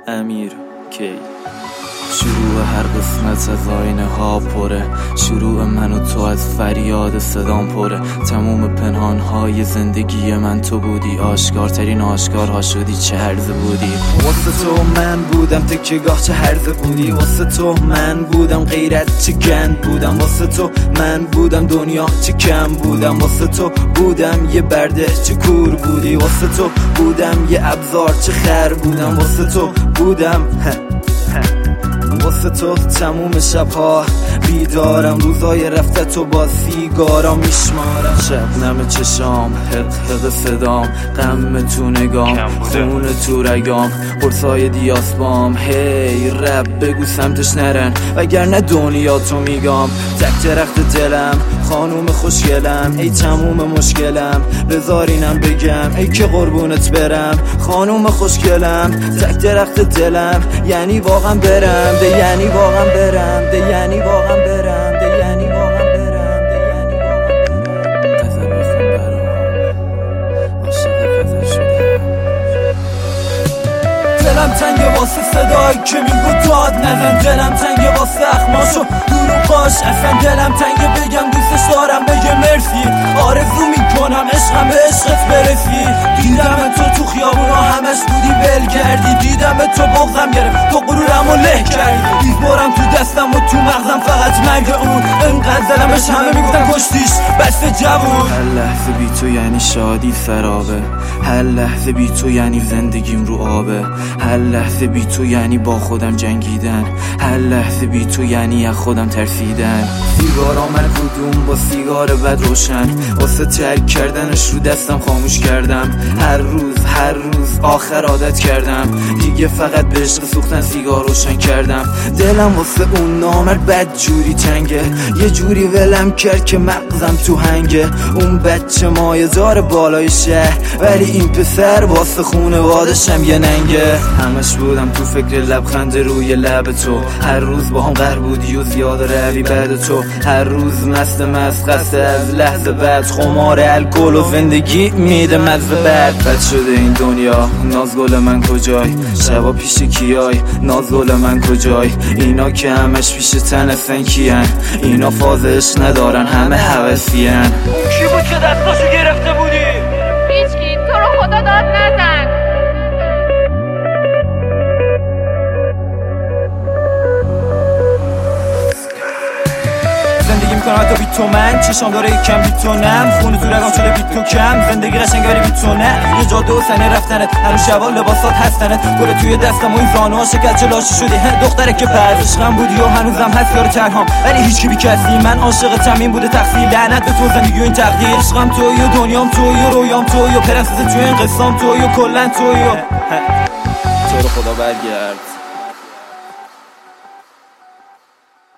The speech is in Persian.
امیر کی. شروع هر قسمت از آینه ها پره، شروع من و تو از فریاد صدام پره. تموم پنهان های زندگی من تو بودی، آشکارترین آشکارها شدی چه هرزه بودی. واسه تو من بودم تکیه‌گاه چه هرزه بودی، واسه تو من بودم غیرت چه گند بودم، واسه تو من بودم دنیا چه کم بودم، واسه تو بودم یه برده چه کور بودی، واسه تو بودم یه ابزار چه خر بودم، واسه تو بودم واسه تو تموم شبها بیدارم، روزای رفته تو با سیگارا میشمارم. شبنم چشام، حق صدام، غم تو نگام، خون تو رگام، قرصای دیاسپام. هی رب بگو سمتش نرن وگرنه دنیا تو میگم. تک درخت دلم، خانوم خوشگلم، ای تموم مشکلم، بذارینم بگم ای که قربونت برم. خانوم خوشگلم، تک درخت دلم، یعنی واقعا برم ده، یعنی واقعا برم ده، یعنی واقعا برم ده، یعنی واقعا برم ده، یعنی واقعا برم. غزل بخون برام، عاشق غزل شدم. دلم تنگه واسه صدایی که میگو داد نزن، دلم تنگه واسه اخماشو دروغاش، اصلا دلم تنگه بگم دوستش دارم بگه مرسی. آرزو میکنم عشقم به عشقت برسی. دیدم تو خیابونا همش بودی ول کردی، دیدم تو بغضم گرفت تو غرورمو له کردی. دیوارم تو دستم و تو مغزم فقط مرگ اون، انقدر زدمش همه میگفتن کشتیش بس جوون. هر لحظه بی تو یعنی شادی سرابه، هر لحظه بی تو یعنی زندگیم رو آبه، هر لحظه بی تو یعنی با خودم جنگیدن، هر لحظه بی تو یعنی از خودم ترسیدن. سیگارا من کدوم با سیگار بد روشن، واسه ترک کردنش رو دستم خاموش کردم. هر روز آخر عادت کردم دیگه فقط به عشق سوختن سیگار روشن کردم. دلم واسه اون نامرد بد جوری تنگه، یه جوری ولم کرد که مغزم تو هنگه. اون بچه مایه‌دار بالای شهر، ولی این پسر واسه خونوادشم یه ننگه. همش بودم تو فکر لبخند روی لب تو، هر روز با هم قهر بودی و زیاد روی بعد تو، هر روز مست خسته از لحظه بعد، خمار الکل و زندگی میده مزه بد شده این دنیا. نازگل من کجای، شبا پیش کیای، نازگل من کجای، اینا که همش پیش تن هستن کیان، اینا فازش ندارن همه هوسین. اون کی بود که دستاشو گرفته بودی؟ هیچکی، تو رو خدا داد نزن. زندگی میکنم حتی بی تو من، چشام داره یکم بی تو نم، خونه تو رگام شده بی تو کم، زندگی قشنگه ولی بی تو نه. یه جاده و سنه رفتنت، هنوز شبا لباسات هستنت، گل توی دستم و این زانوها شکل جلاشی شدی. دختره که پر عشقم بودی و هنوزم هست یار تنهام، ولی هیچکی بی کسی. من عاشقتم این بوده تقصیر، لعنت به تو زندگی و این تقدیر. عشقم تویی و دنیام تویی و رویام تویی و پرنسس توی این قصام تویی و کلن تویی و تو رو خدا برگرد.